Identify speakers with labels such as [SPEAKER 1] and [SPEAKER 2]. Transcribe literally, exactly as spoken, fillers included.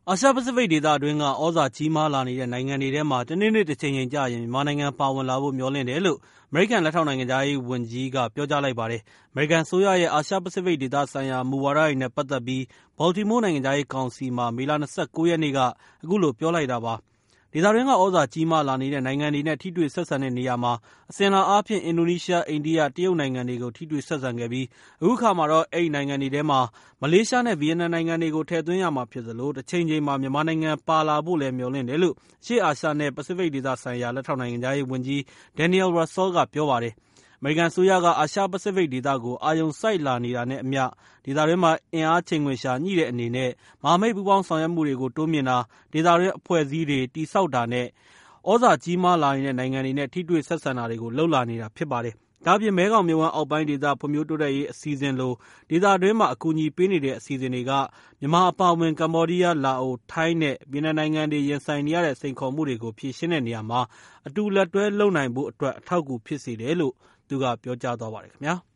[SPEAKER 1] အာရှပစိဖိတ်ဒေသအတွင်းကဩဇာကြီးမားလာနေတဲ့နိုင်ငံတွေထဲမှာတနေ့နေ့တစ်ချိန်ချိန်ကြာရင်မြန်မာနိုင်ငံပါဝင်လာဖို့မျှော်လင့်တယ်လို့အမေရိကန်လက်ထောက်နိုင်ငံခြားရေးဝန်ကြီးကပြောကြားလိုက်ပါတယ်။အမေရိကန်အစိုးရရဲ့အာရှပစိဖိတ်ဒေသဆိုင်ရာမူဝါဒတွေနဲ့ပတ်သက်ပြီးဘော်တီမိုးနိုင်ငံခြားရေးကောင်စီမှာမေလ၂၉ရက်နေ့ကအခုလိုပြောလိုက်တာပါ။ဒေသတွင်းကဩဇာကြီးမားလာနေတဲ့နိုင်ငံတွေနဲ့ထိတွေ့ဆက်ဆံတဲ့နေရာမှာအစဉ်အလာအားဖြင့်အင်ဒိုနီးရှား၊အိန္ဒိယ၊တရုတ်နိုင်ငံတွေကိုထိတွေ့ဆက်ဆံခဲ့ပြီးအခုအခါမှာတော့အဲဒီနိုင်ငံတွေထဲမှာမလေးရှားနဲ့ဗီယက်နမ်နိုင်ငံတွေကိုထည့်သွင်းရမှာဖြစ်သလိုတချိန်ချိန်မှာမြန်မာနိုင်ငံပါလာဖို့လည်းမျှော်လင့်တယ်လို့အရှေ့အာရှနဲ့ပစိဖိတ်ဒေသဆိုင်ရာလက်ထောက်နိုင်ငံခြားရေးဝန်ကြီး Daniel Russel ကပြောပါတယ်။အမေရိကန်အစိုးရကအာရှပစိဖိတ်ဒေသကိုအာရုံစိုက်လာနေတာနဲ့အမျှဒေသတွင်းမှာအင်အားချိန်ခွင်လျှာညှိတဲ့အနေနဲ့မဟာမိတ်ပူးပေါင်းဆောင်ရွက်မှုတွေကိုတိုးမြှင့်တာ၊ဒေသတွင်းအဖွဲ့အစည်းတွေတည်ဆောက်တာနဲ့ဩဇာကြီးမားလာနေတဲ့နိုင်ငံတွေနဲ့ထိတွေ့ဆက်ဆံတာတွေကိုလုပ်လာနေတာဖြစ်ပါတယ်။ဒါ့အပြင်မဲခေါင်မြစ်ဝှမ်းအောက်ပိုင်းဒေသဖွံ့ဖြိုးတိုးတက်ရေးအစီအစဉ်လိုဒေသတွင်းမှာအကူအညီပေးနေတဲ့အစီအစဉ်တွေကမြန်မာအပါအဝင်ကမ္ဘောဒီးယား၊လာအို၊ထိုင်းနဲ့ဗီယက်နမ်နိုင်ငံတွေရင်ဆိုင်နေရတဲ့စိန်ခေါ်မှုတွေကိုဖြေရှင်းတဲ့နေရာမှာအတူလက်တွဲလုပ်နိုင်ဖို့အတွက်အထောက်အကူဖြစ်စေတယ်လို့သူကပြောကြားသွားပါတယ်ခင်ဗျာ။